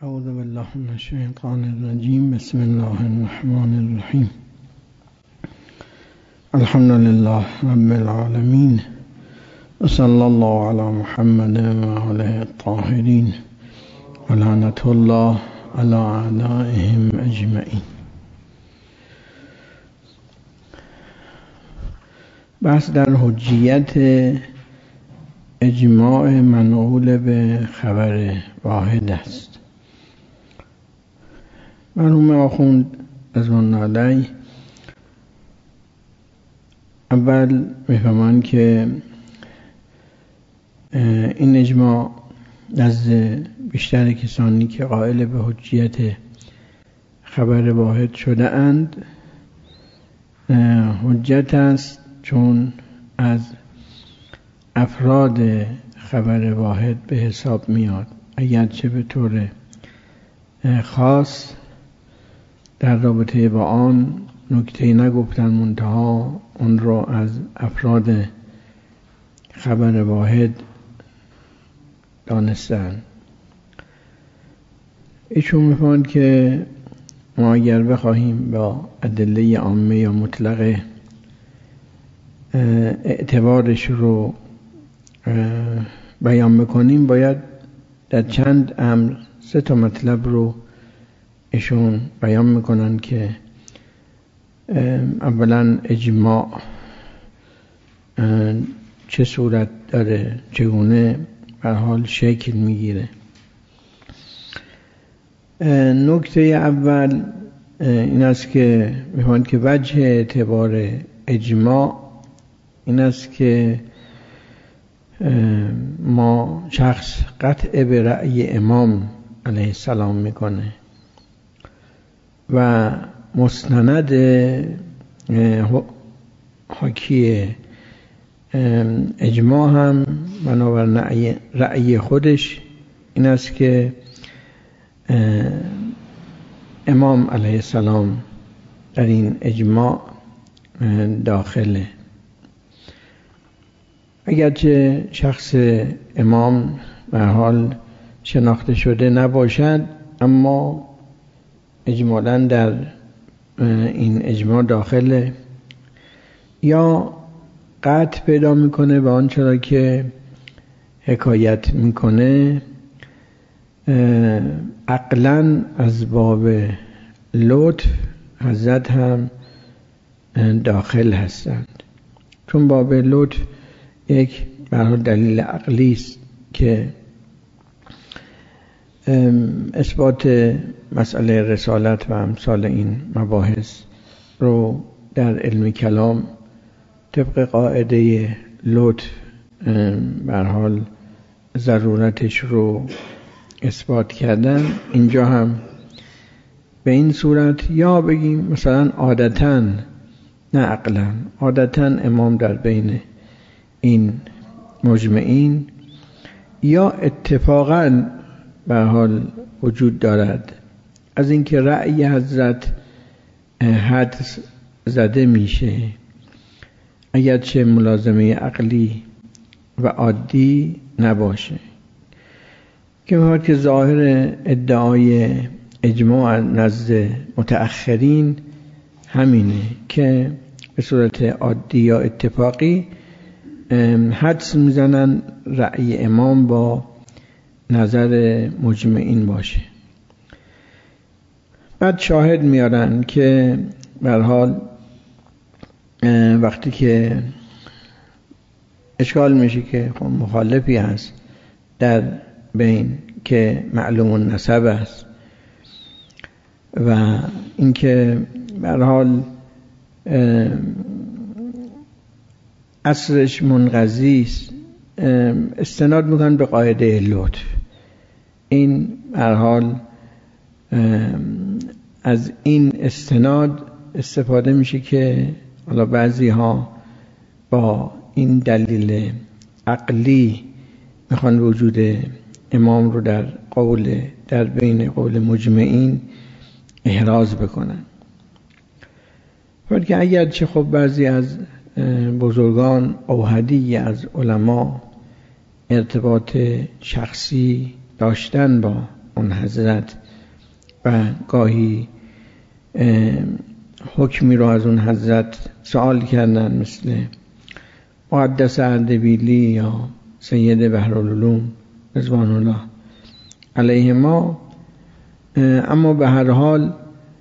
اعوذ بالله من الشیطان الرجیم. بسم الله الرحمن الرحیم. الحمد لله رب العالمین و صلی الله علی محمد و آله الطاهرین و لعنت الله علی اعدائهم اجمعین. بحث در حجیت اجماع منقول به خبر واحد است. مرحوم آخوند رضوان الله علیه اول میفهمند که این اجماع نزد بیشتر کسانی که قائل به حجیت خبر واحد شده اند حجت است، چون از افراد خبر واحد به حساب میاد، اگرچه به طور خاص در رابطه با آن نکته نگفتن، منتها اون را از افراد خبر واحد دانستن. ایشون میفهمند که ما اگر بخواهیم با ادله عامه یا مطلقه اعتبارش رو بیان بکنیم، باید در چند امر سه تا مطلب رو ایشون بیان میکنن که اولا اجماع چه صورت داره، چگونه به حال شکل میگیره. نکته اول این است که میخوان که وجه اعتبار اجماع این است که ما شخص قطع به رأی امام علیه السلام میکنه و مستند حاکی اجماع هم بنابر رأی خودش این است که امام علیه السلام در این اجماع داخله. اگرچه شخص امام به حال شناخته شده نباشد، اما اجمالاً در این اجماع داخله، یا قطع پیدا میکنه به آنچه را که حکایت میکنه عقلاً از باب لطف حضرت هم داخل هستند، چون باب لطف یک برای دلیل عقلی است که اثبات مسئله رسالت و امثال این مباحث رو در علم کلام طبق قاعده لطف به حال ضرورتش رو اثبات کردن. اینجا هم به این صورت، یا بگیم مثلا عادتاً نه عقلاً، عادتاً امام در بین این مجمعین یا اتفاقاً به حال وجود دارد از اینکه رأی حضرت حد زده میشه، اگرچه ملازمه عقلی و عادی نباشه، که می‌خواد که ظاهر ادعای اجماع نزد متأخرین همینه که به صورت عادی یا اتفاقی حدس میزنن رأی امام با نظر مجمعین باشه. بعد شاهد میارن که به هر حال وقتی که اشکال میشه که خب مخالفی هست در بین که معلوم النسب است و اینکه به هر حال اصلش منقضی است، استناد میکنن به قاعده لطف. این به هر حال از این استناد استفاده میشه که حالا بعضی ها با این دلیل عقلی میخوان وجود امام رو در بین قول مجمعین احراز بکنن. ولی که اگرچه خب بعضی از بزرگان اوحدی از علما ارتباط شخصی داشتن با اون حضرت و گاهی حکمی رو از اون حضرت سوال کردن، مثل مقدس اردبیلی یا سید بحرالعلوم رضوان الله علیه ما. اما به هر حال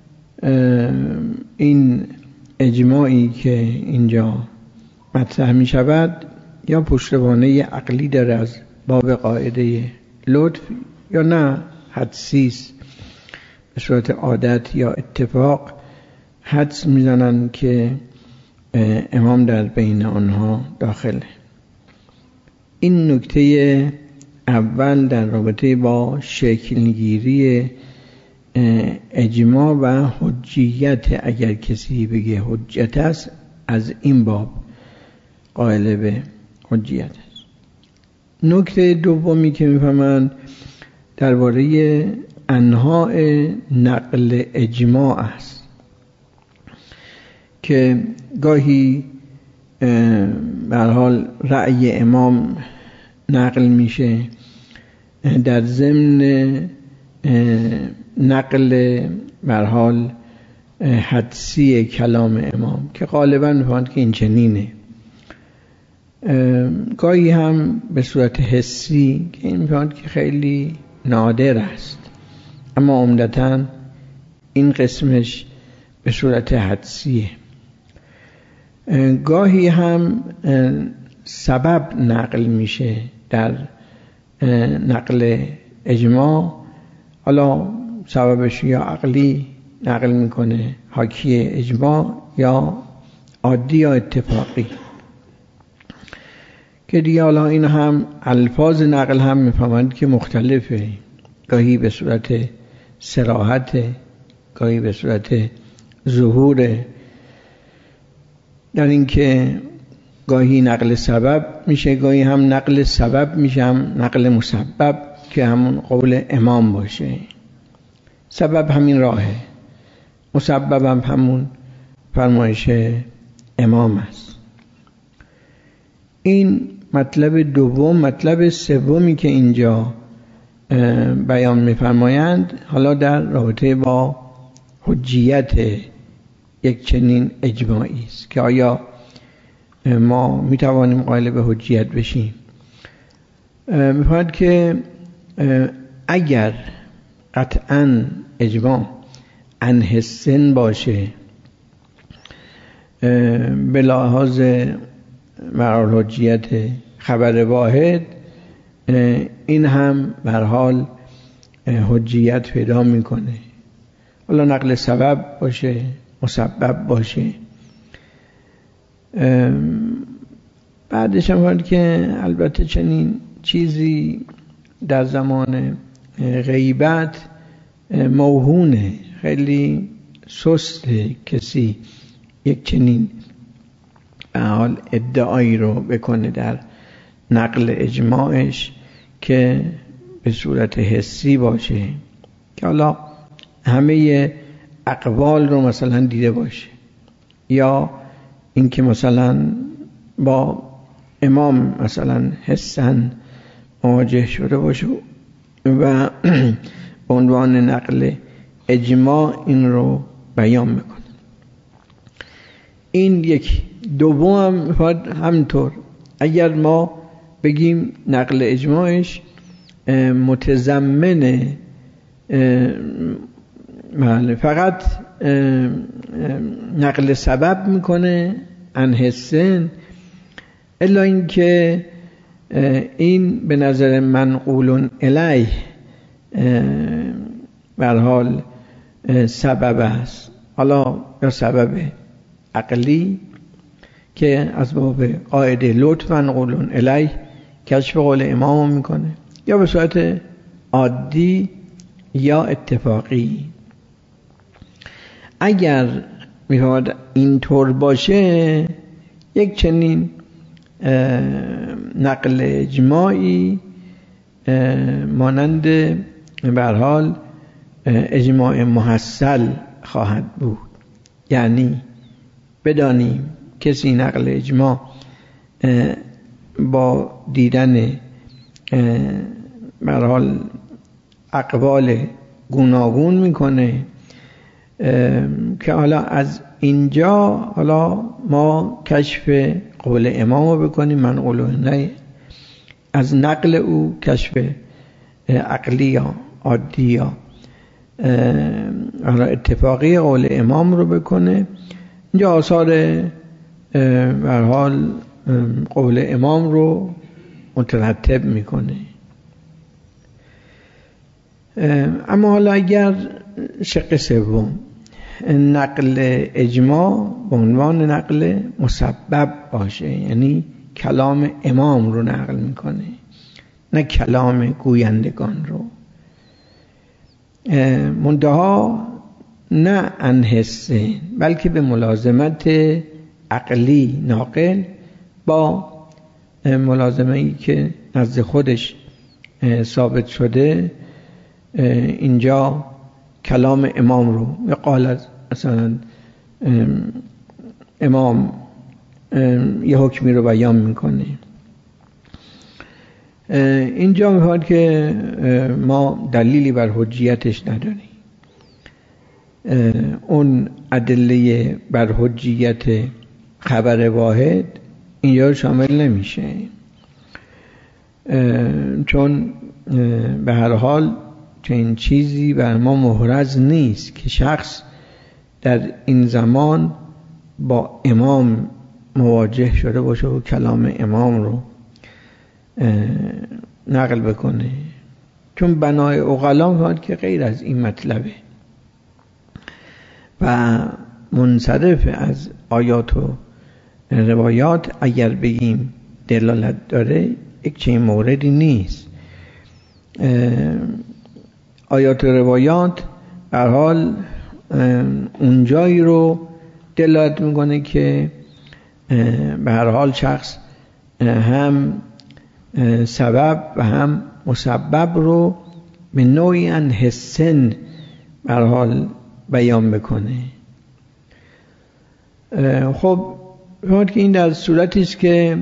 این اجماعی که اینجا مطرح می شود یا پشتوانه عقلی داره از باب قاعده لطف یا نه حدسی است، به صورت عادت یا اتفاق حدس میزنن که امام در بین آنها داخله. این نکته اول در رابطه با شکلگیری اجماع و حجیت. اگر کسی بگه حجت است، از این باب قائل به حجیت است. نکته دومی که میفهمند درباره انواع نقل اجماع است که گاهی به هر حال رأی امام نقل میشه در ضمن نقل به هر حال حدسی کلام امام که غالبا میفهمند که این چنینه. گاهی هم به صورت حسی که این میفهمند که خیلی نادر است، اما عمدتاً این قسمش به صورت حدسیه. گاهی هم سبب نقل میشه در نقل اجماع، حالا سببش یا عقلی نقل میکنه حاکی اجماع یا عادی یا اتفاقی، که دیگه حالا این هم الفاظ نقل هم میفهمند که مختلفه، گاهی به صورت صراحت، گاهی به صورت ظهور، در این که گاهی نقل سبب میشه، گاهی هم نقل سبب میشه، هم نقل مسبب که همون قول امام باشه. سبب همین راهه، مسبب هم همون فرمایش امام است. این مطلب دوم. مطلب سومی که اینجا بیان می‌فرمایند حالا در رابطه با حجیت یک چنین اجماعی است که آیا ما میتوانیم قائل به حجیت بشیم. می‌فرماید که اگر قطعاً اجماع عن حسن باشه به لحاظ مرحله حجیت خبر واحد، این هم به هر حال حجیت پیدا میکنه، حالا نقل سبب باشه مسبب باشه. بعدش هم که البته چنین چیزی در زمان غیبت موهونه، خیلی سست کسی یک چنین به حال ادعایی رو بکنه در نقل اجماعش که به صورت حسی باشه، که حالا همه اقوال رو مثلا دیده باشه، یا اینکه مثلا با امام مثلا حسن مواجه شده باشه و به عنوان نقل اجماع این رو بیان میکنه. این یک. دوم همینطور اگر ما بگیم نقل اجماعش متضمن فقط نقل سبب میکنه عن حسن، الا اینکه این به نظر منقول الیه به هر حال سبب است، حالا یا سبب عقلی که از باب قاعده لطف منقول الیه کشف قول امام میکنه، یا به صورت عادی یا اتفاقی. اگر میفهمد اینطور باشه، یک چنین نقل اجماعی مانند به هر حال اجماع محصل خواهد بود. یعنی بدانیم کسی نقل اجماع با دیدن به هر حال اقوال گوناگون میکنه که حالا از اینجا حالا ما کشف قول امام رو بکنیم، منقول نه از نقل او، کشف عقلی یا عادی یا اتفاقی قول امام رو بکنه. اینجا آثار به هر حال قول امام رو مترتب میکنه. اما حالا اگر شق سوم نقل اجماع به عنوان نقل مسبب باشه، یعنی کلام امام رو نقل میکنه نه کلام گویندگان رو، منتها نه عن حسه بلکه به ملازمت عقلی ناقل با ملازمه‌ای که نزد خودش ثابت شده، اینجا کلام امام رو قال مثلا امام یه حکمی رو بیان میکنه. اینجا میخواد که ما دلیلی بر حجیتش نداریم. اون ادله بر حجیت خبر واحد اینجا شامل نمیشه، چون به هر حال چنین چیزی بر ما محرز نیست که شخص در این زمان با امام مواجه شده باشه و کلام امام رو نقل بکنه، چون بنای عقلا میگه که غیر از این مطلبه و منصرف از آیات و روایات اگر بگیم دلالت داره یک چنین موردی نیست. آیات و روایات به هر حال اونجایی رو دلالت میکنه که به هر حال شخص هم سبب و هم مسبب رو به نوعی عن حسن به هر حال بیان بکنه. خب فرمود که این در صورتی است که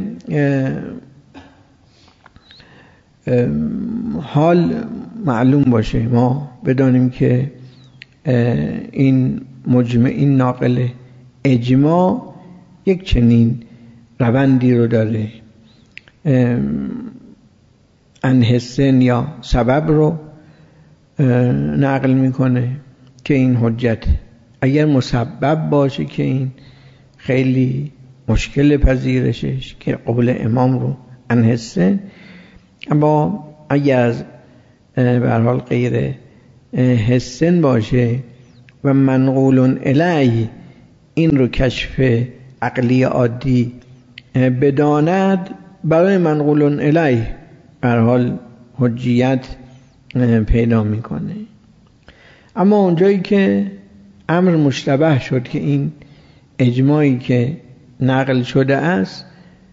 حال معلوم باشه، ما بدانیم که این مجمع، این ناقل اجماع یک چنین روندی رو داره، عن حسن یا سبب رو نقل میکنه که این حجت. اگر مسبب باشه که این خیلی مشکل پذیرشش که قول امام رو عن حسن، اما اگر از به هر حال غیر حسن باشه و منقول الیه این رو کشف عقلی عادی بداند، برای منقول الیه به هر حال حجیت پیدا میکنه. اما اونجایی که امر مشتبه شد که این اجماعی که نقل شده است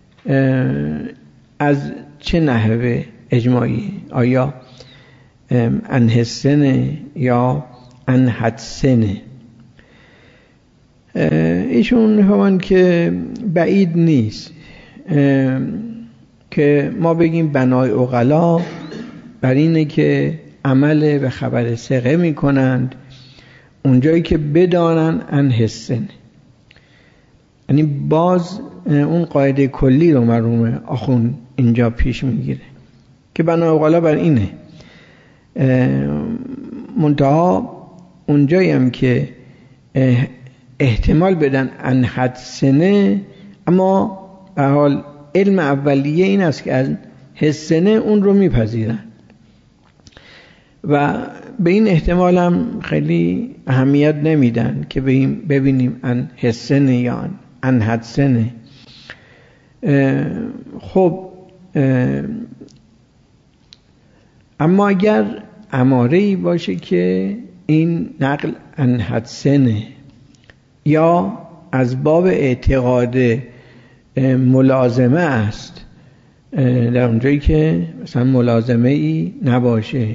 از چه نحوه اجماعی، آیا عن حسن یا عن حدسن، ایشون میفهمن که بعید نیست که ما بگیم بنای عقلا بر اینه که عمل به خبر ثقه میکنند اونجایی که بدانن عن حسن، یعنی باز اون قاعده کلی رو مرحوم آخوند اینجا پیش میگیره که بنای عقلا بر اینه، منتها اونجایی هم که احتمال بدن عن حدسنه، اما به حال علم اولیه این است که از حسنه اون رو میپذیرن و به این احتمال هم خیلی اهمیت نمیدن که ببینیم عن حسنه یا عن حدسنه. خب اما اگر اماره‌ای باشه که این نقل عن حدسنه یا از باب اعتقاد ملازمه است، در اونجایی که مثلا ملازمه ای نباشه،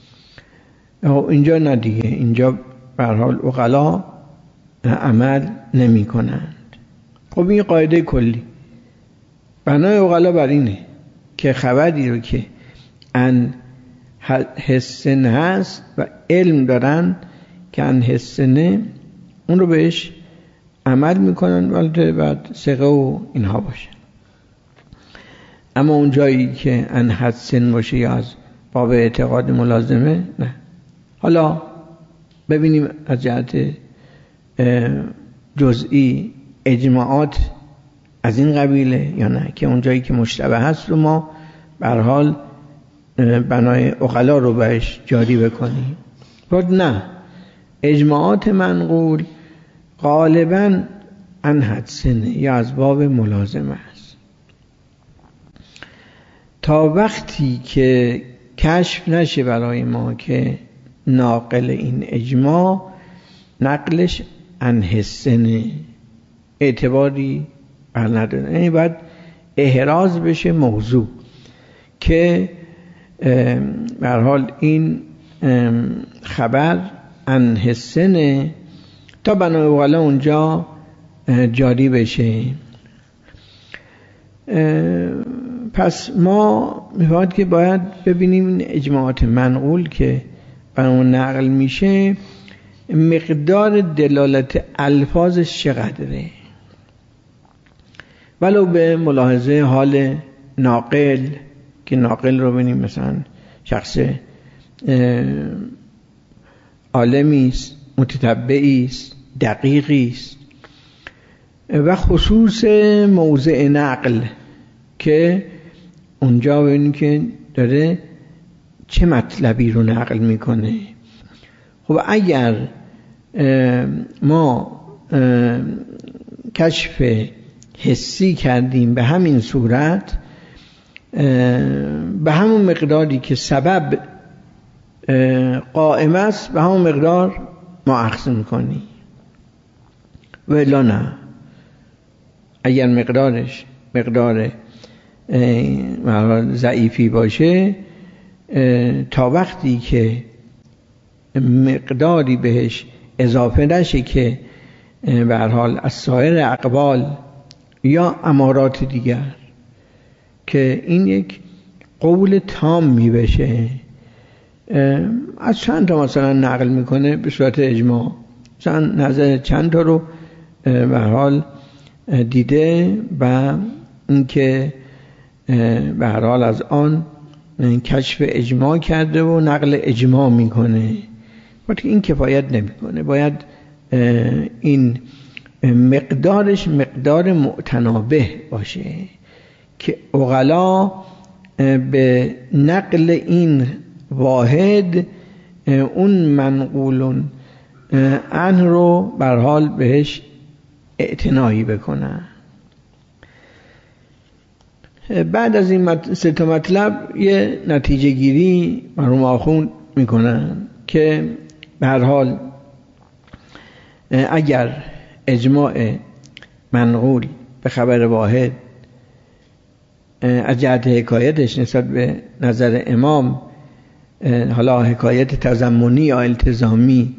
اینجا ندیگه، اینجا به هر حال عقلا عمل نمی کنند. خب این قاعده کلی بنای عقلا بر اینه که خبری رو که عن حسن هست و علم دارن که ان حسنه اون رو بهش عمل میکنن، ولی بعد ثقه و اینها باشه. اما اون جایی که ان حسن باشه یا از باب اعتقاد ملازمه نه. حالا ببینیم از جهت جزئی اجماعات از این قبیله یا نه، که اون جایی که مشتبه هست رو ما به هر حال بنای عقلا رو بهش جاری بکنیم. بعد نه، اجماعات منقول غالباً ان حدسنه یا از باب ملازمه است، تا وقتی که کشف نشه برای ما که ناقل این اجماع نقلش ان حسنه اعتباری بر نداره. یعنی باید احراز بشه موضوع که به هر حال این خبر ان حسنه تا بنای عقلا اونجا جاری بشه. پس ما می‌باید که باید ببینیم این اجماعات منقول که بر نقل میشه مقدار دلالت الفاظش چقدره، ولو به ملاحظه حال ناقل، که ناقل رو ببینیم مثلا شخص عالمی است، متتبعی است، دقیقی است، و خصوص موضع نقل که اونجا ببینیم که داره چه مطلبی رو نقل میکنه. خب اگر ما کشف حسی کردیم به همین صورت، به همون مقداری که سبب قائم است به همون مقدار ما اخذ میکنیم، و الا نه. اگر مقدارش مقدار ضعیفی باشه، تا وقتی که مقداری بهش اضافه نشه که به هر حال از سایر اقوال یا امارات دیگر که این یک قول تامی بشه، از چند تا مثلا نقل میکنه به صورت اجماع، مثلا نظر چند تا رو به هر حال دیده و اینکه به هر حال از آن کشف اجماع کرده و نقل اجماع میکنه، ولی این کفایت نمیکنه. باید این مقدارش مقدار معتنابه باشه که عقلا به نقل این واحد اون منقول عنه رو به هر حال بهش اعتنایی بکنن. بعد از این سه تا مطلب یه نتیجه گیری مرحوم آخوند میکنن که به هر حال اگر اجماع منقول به خبر واحد از جهت حکایتش نسبت به نظر امام، حالا حکایت تضمنی یا التزامی،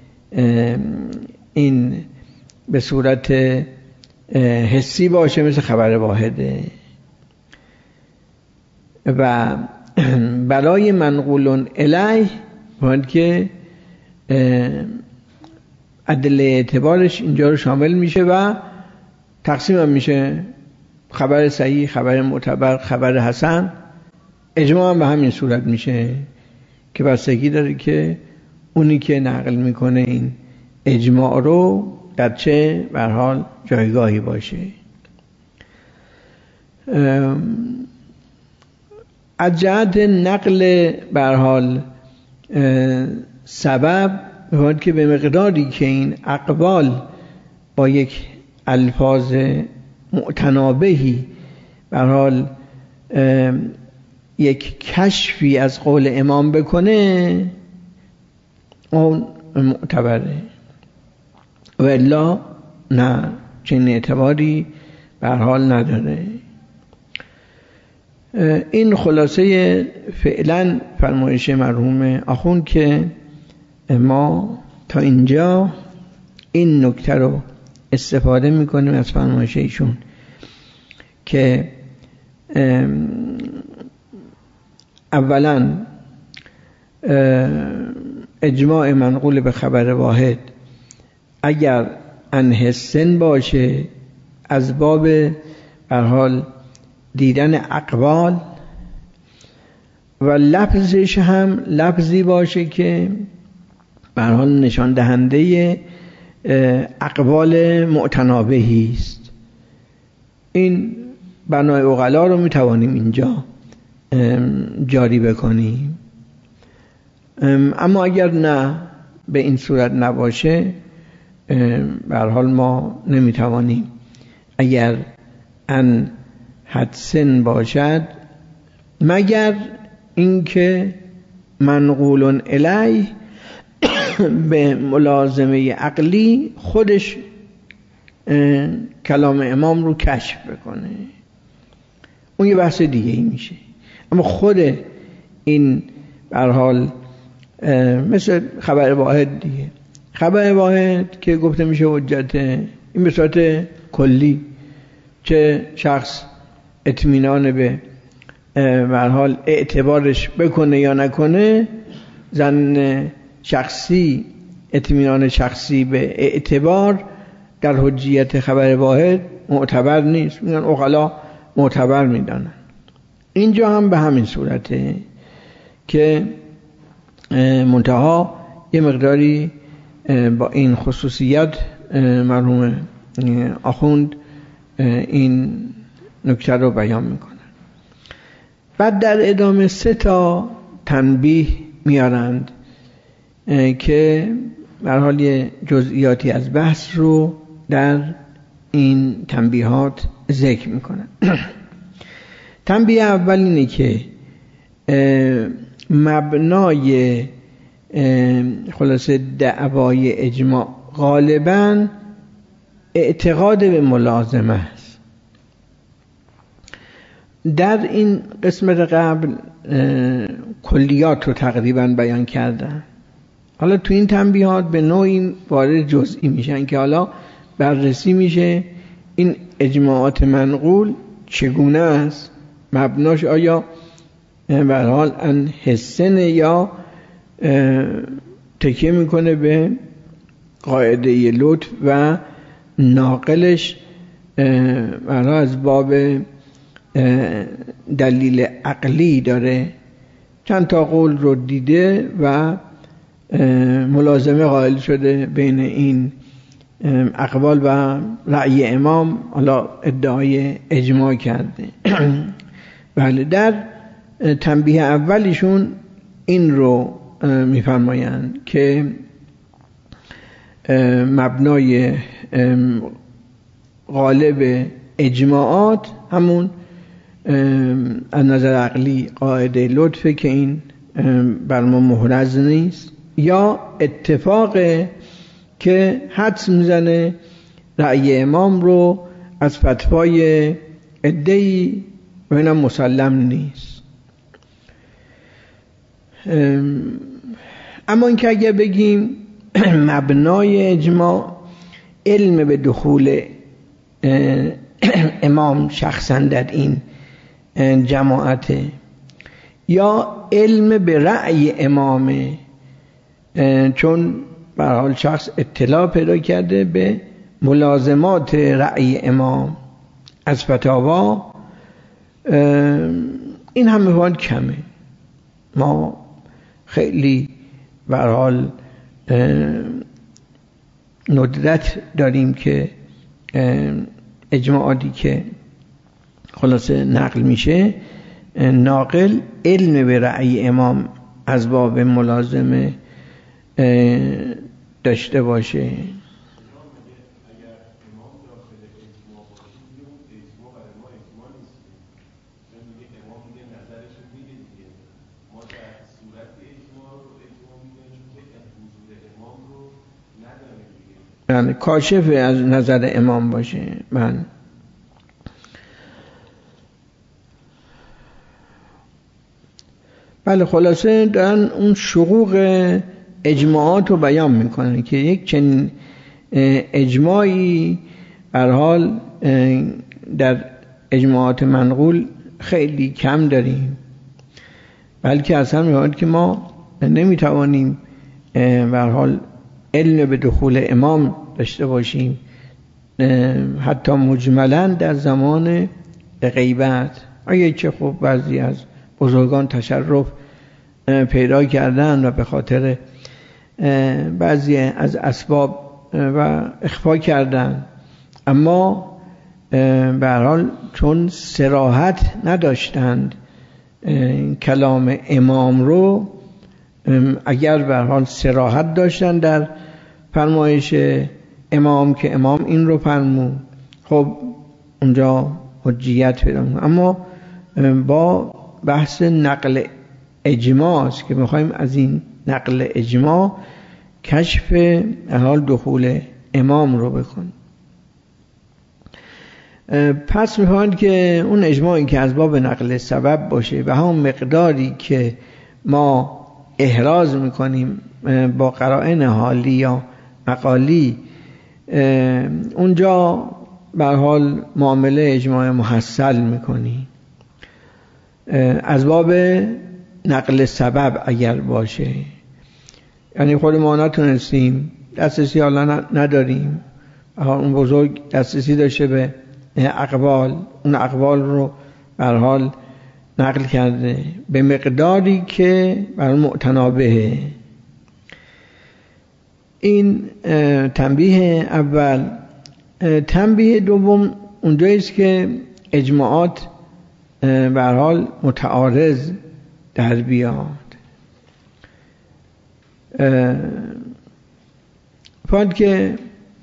این به صورت حسی باشه مثل خبر واحده، و برای منقول الیه باید که عدل اعتبارش اینجا رو شامل میشه و تقسیم هم میشه، خبر صحیح، خبر معتبر، خبر حسن. اجماع هم به همین صورت میشه که بستگی داره که اونی که نقل میکنه این اجماع رو در چه به هر حال جایگاهی باشه. از جهت نقل به هر حال سبب باید که به مقداری که این اقوال با یک الفاظ معتنابهی به هر حال یک کشفی از قول امام بکنه اون معتبره، و الا نه، چنین اعتباری به هر حال نداره. این خلاصه فعلا فرمایش مرحوم آخوند که ما تا اینجا این نکته رو استفاده میکنیم از فرمایش ایشون که اولا اجماع منقول به خبر واحد اگر عن حسن باشه از باب به هر حال دیدن اقوال و لفظش هم لفظی باشه که به هر حال نشان دهنده اقوال معتنابهی است. این بنای عقلا رو میتوانیم اینجا جاری بکنیم. اما اگر نه به این صورت نباشه به هر حال ما نمیتوانیم. اگر ان حدسن باشد مگر اینکه منقول الیه به ملازمه عقلی خودش کلام امام رو کشف بکنه، اون یه بحث دیگه ای میشه. اما خود این به هر حال مثل خبر واحد دیگه، خبر واحد که گفته میشه حجت، این به صورت کلی چه شخص اطمینان به هر حال اعتبارش بکنه یا نکنه، زن شخصی اطمینان شخصی به اعتبار در حجیت خبر واحد معتبر نیست، میگن عقلا معتبر میدانن. اینجا هم به همین صورته که منتها یه مقداری با این خصوصیت مرحوم آخوند این نکته رو بیان میکنن. بعد در ادامه 3 تنبیه میارند که به هر حال جزئیاتی از بحث رو در این تنبیهات ذکر میکنن. تنبیه اول اینه که مبنای خلاصه دعوای اجماع غالباً اعتقاد به ملازمه است. در این قسمت قبل کلیات رو تقریباً بیان کردن. حالا تو این تنبیهات به نوعی وارد جزئی میشن که حالا بررسی میشه این اجماعات منقول چگونه است، مبناش آیا به هر حال ان حسن یا تکیه میکنه به قاعده لطف و ناقلش از باب دلیل عقلی داره، چند تا قول رو دیده و ملازمه قائل شده بین این اقوال و رأی امام، حالا ادعای اجماع کرده. بله، در تنبیه اولیشون این رو میفرمایند که مبنای غالب اجماعات همون از نظر عقلی قاعده لطفه که این بر ما محرز نیست، یا اتفاق که حدس میزنه رأی امام رو از فتوای عده‌ای و اینم مسلم نیست. اما این که اگر بگیم مبنای اجماع علم به دخول امام شخصا در این جماعت یا علم به رأی امامه، چون به هر حال شخص اطلاع پیدا کرده به ملازمات رأی امام از فتاوا، این هم مفاد کمه. ما خیلی به هر حال ندرت داریم که اجماعاتی که خلاصه نقل میشه ناقل علم به رأی امام از باب ملازمه داشته باشه. یعنی کاشف از نظر امام باشه. بله، خلاصه دارن اون شقوق اجماعات رو بیان میکنن که یک چنین اجماعی هر حال در اجماعات منقول خیلی کم داریم، بلکه اصلا میگوید که ما نمیتوانیم به هر حال علم به دخول امام داشته باشیم، حتی مجملا در زمان غیبت. اگه که خب بعضی از بزرگان تشرف پیدا کردن و به خاطر بعضی از اسباب و اخفا کردن، اما به هر حال چون صراحت نداشتند کلام امام رو، اگر به هر حال صراحت داشتن در فرمایش امام که امام این رو فرمود، خب اونجا حجیت پیدا می‌کنه. اما با بحث نقل اجماع است که می‌خوایم از این نقل اجماع کشف حال دخول امام رو بکنیم. پس می‌خواهند که اون اجماعی که از باب نقل سبب باشه و همون مقداری که ما احراز می‌کنیم با قرائن حالی یا مقالی، اونجا به هر حال معامله اجماع محصل می‌کنیم. از باب نقل سبب اگر باشه، یعنی خود ما نتونستیم، دسترسی حالا نداریم، اون بزرگ دسترسی داشته به اقوال، اون اقوال رو به هر حال نقل کرده به مقداری که بر معتنابه. این تنبیه اول. تنبیه دوم اونجایی است که اجماعات به هر حال متعارض در بیاد. فرض که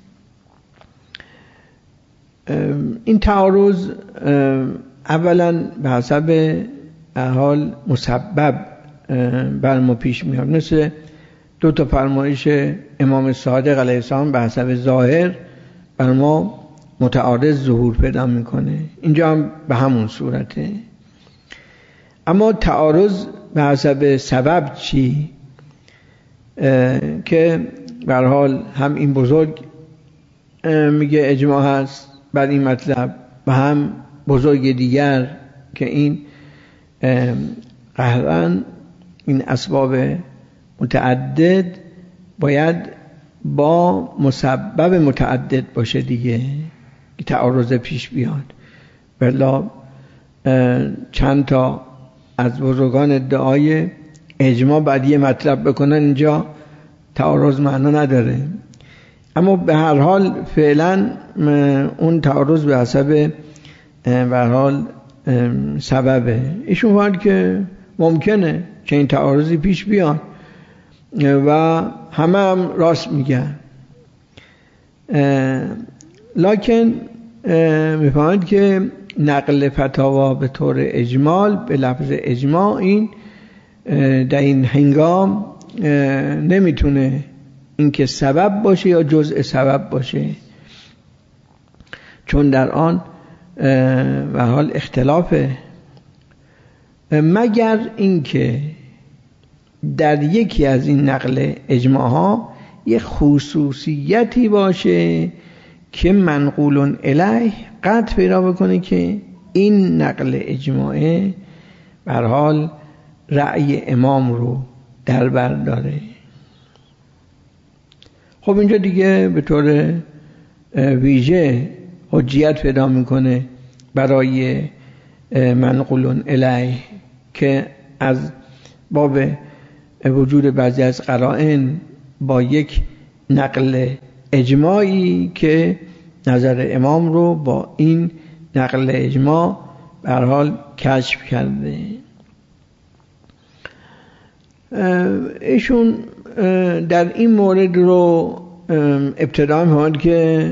این تعارض اولا به حسب حال مسبب بر ما پیش میاد، مثل دو تا فرمایش امام صادق علیه السلام به حسب ظاهر بر ما متعارض ظهور پیدا میکنه، اینجا هم به همون صورته. اما تعارض به حسب سبب چی؟ که به هر حال هم این بزرگ میگه اجماع هست بر این مطلب و هم بزرگ دیگر که این قهرن این اسباب متعدد باید با مسبب متعدد باشه دیگه که تعارض پیش بیاد. بلا چند تا از بزرگان ادعای اجماع بعد یه مطلب بکنن، اینجا تعارض معنا نداره. اما به هر حال فعلا اون تعارض به حسب به هر حال سببه. ایشون فرمود که ممکنه که این تعارضی پیش بیاد و همه هم راست میگن، لکن میفهمند که نقل فتاوا به طور اجمال به لفظ اجماع این در این هنگام نمیتونه این که سبب باشه یا جزء سبب باشه، چون در آن و حال اختلافه، مگر اینکه در یکی از این نقل اجماع ها یک خصوصیتی باشه که منقول الیه قطع پیدا بکنه که این نقل اجماعه به هر حال رأی امام رو در بر داره. خب اینجا دیگه به طور ویژه حجیت پیدا میکنه برای منقول الیه که از باب وجود بعضی از قرائن با یک نقل اجماعی که نظر امام رو با این نقل اجماع به هر حال کشف کرده. ایشون در این مورد رو ابتدا می‌فرماید که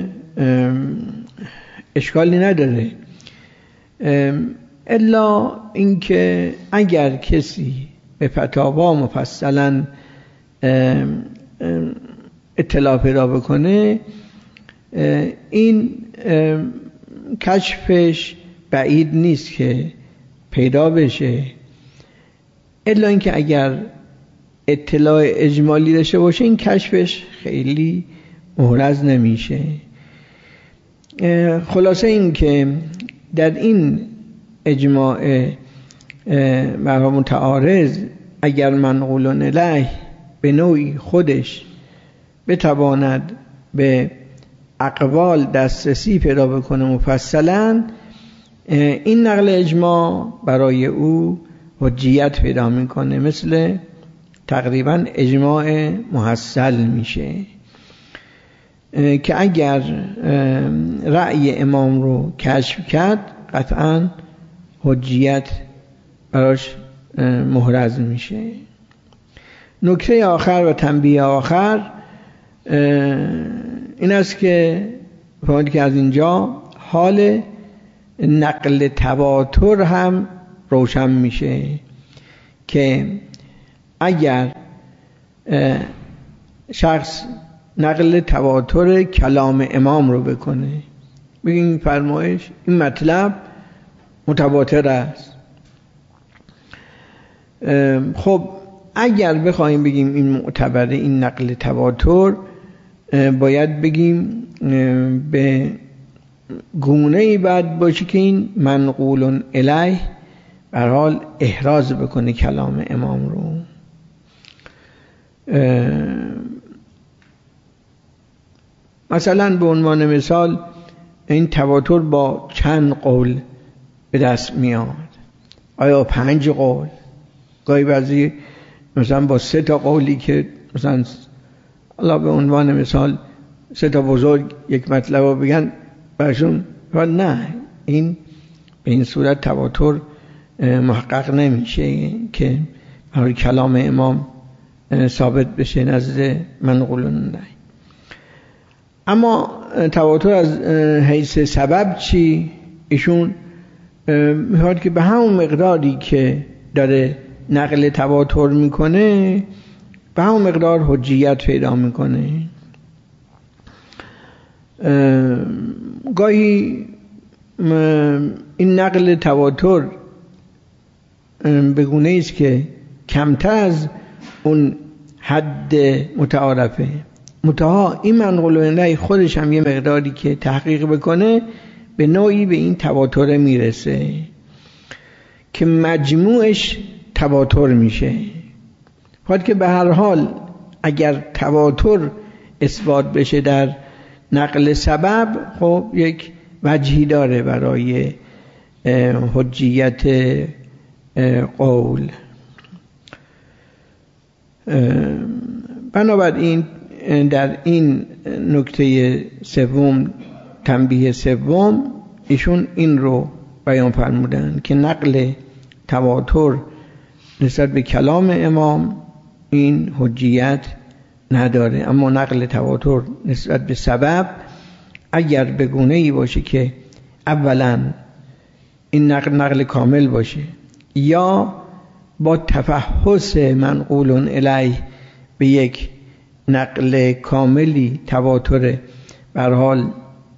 اشکالی نداره، الا اینکه اگر کسی به فتاوا مفصلا اطلاع پیدا بکنه، این کشفش بعید نیست که پیدا بشه، الا اینکه اگر اطلاع اجمالی داشته باشه این کشفش خیلی محرز نمیشه. خلاصه این که در این اجماع متعارض اگر منقول الیه به نوعی خودش بتواند به اقوال دسترسی پیدا بکنه مفصلا، این نقل اجماع برای او حجیت پیدا میکنه، مثل تقریبا اجماع محصل میشه که اگر رأی امام رو کشف کرد قطعا حجیت براش محرز میشه. نکته آخر و تنبیه آخر این است که فهمید که از اینجا حال نقل تواتر هم روشن میشه که اگر شخص نقل تواتر کلام امام رو بکنه، بگیم این فرمایش، این مطلب متواتر است، خب اگر بخوایم بگیم این معتبره، این نقل تواتر، باید بگیم به گونه‌ای باید باشه که این منقول الیه به هر حال احراز بکنه کلام امام رو. مثلا به عنوان مثال این تواتر با چند قول به دست میاد؟ آیا 5 قول؟ گاهی بعضی مثلا با 3 تا قولی که مثلا الله به عنوان مثال 3 تا بزرگ یک مطلب رو بگن برشون، نه، این به این صورت تواتر محقق نمیشه که برای کلام امام ثابت بشه نزد منقول الیه. اما تواتر از حیث سبب چی؟ ایشون میخواد که به همون مقداری که داره نقل تواتر میکنه به همون مقدار حجیت پیدا میکنه. گاهی این نقل تواتر به گونه‌ای است که کمتر از اون حد متعارفه، منتها این منقول الیه خودش هم یه مقداری که تحقیق بکنه به نوعی به این تواتر میرسه که مجموعش تواتر میشه. خواهد که به هر حال اگر تواتر اثبات بشه در نقل سبب، خب یک وجهی داره برای حجیت قول. بنابراین در این نکته سوم، تنبیه سوم، ایشون این رو بیان فرمودن که نقل تواتر نسبت به کلام امام این حجیت نداره، اما نقل تواتر نسبت به سبب اگر به گونه‌ای باشه که اولا این نقل کامل باشه یا با تفحص منقول الیه به یک نقل کاملی تواتر به هر حال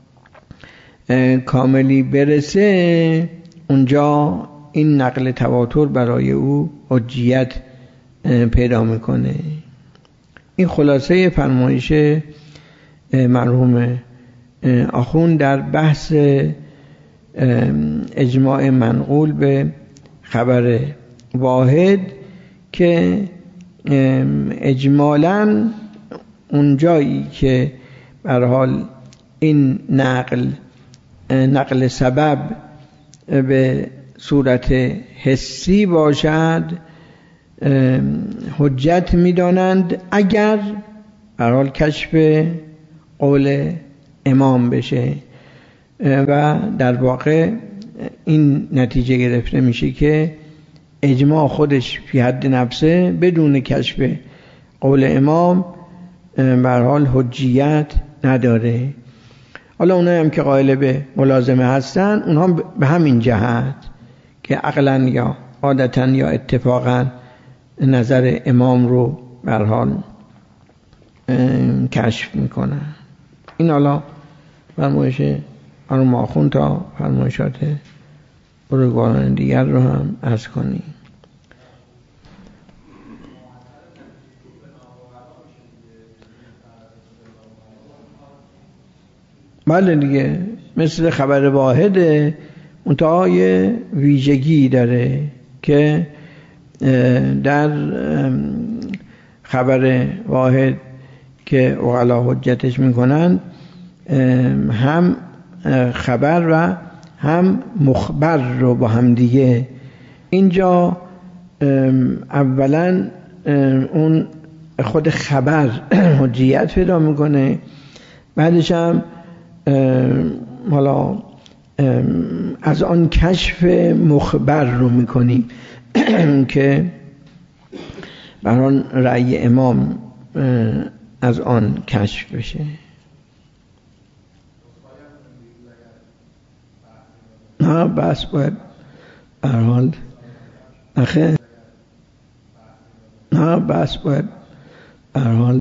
کاملی برسه، اونجا این نقل تواتر برای او حجیت پیدا میکنه. این خلاصه فرمایش مرحوم آخوند در بحث اجماع منقول به خبر واحد که اجمالاً اونجایی که به هر حال این نقل سبب به صورت حسی باشد حجت می‌دانند اگر به هر حال کشف قول امام بشه، و در واقع این نتیجه گرفته میشه که اجماع خودش فی حد نفسه بدون کشف قول امام به هر حال حجیت نداره. حالا اونایی هم که قائل به ملازمه هستن، اونها به همین جهت که عقلاً یا عادتاً یا اتفاقاً نظر امام رو به هر حال کشف میکنن. این حالا فرمایش مرحوم آخوند تا فرمایشات بزرگواران دیگر رو هم عرض کنیم. بله دیگه، مثل خبر واحده، منتها یه ویژگی داره که در خبر واحد که عقلا حجتش میکنن هم خبر و هم مخبر رو با هم دیگه اینجا اولا اون خود خبر حجیت پیدا میکنه، بعدش هم حالا از آن کشف مخبر رو میکنیم که بران رأی امام از آن کشف بشه. نه بس باید برحال نه بس باید برحال